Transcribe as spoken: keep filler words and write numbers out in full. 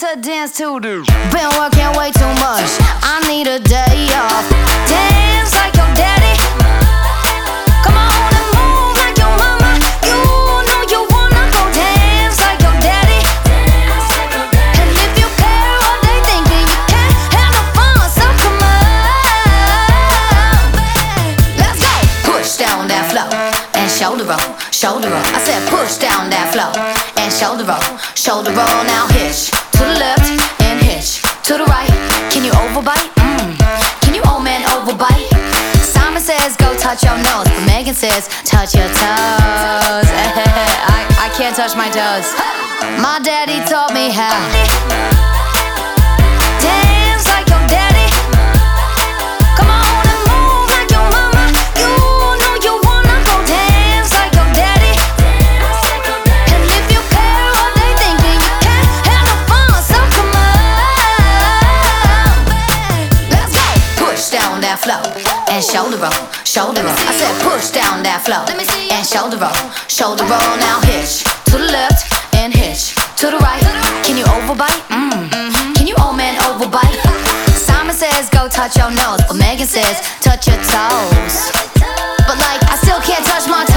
to dance to the. Been working way too much, I need a day off. Dance like your daddy. Come on and move like your mama. You know you wanna go dance like your daddy. And if you care what they thinking, you can't have no fun, so come on. Let's go. Push down that floor and shoulder roll, shoulder roll. I said push down that floor and shoulder roll, shoulder roll. Now hitch to the left and hitch to the right. Can you overbite? Mm. Can you old man overbite? Simon says go touch your nose, but Megan says touch your toes. I, I can't touch my toes. My daddy taught me how. Dance like your daddy. Come on and move like your mama. You know you wanna go dance like your daddy. And if you care what they thinking, you can't have no fun, so come on. Let's go. Push down that floor and shoulder roll, shoulder roll. I said push down that floor and shoulder roll, shoulder roll. Now hitch to the left and hitch to the right. Can you overbite? Mm. Can you old man overbite? Simon says go touch your nose, but Megan says touch your toes. But like I still can't touch my toes.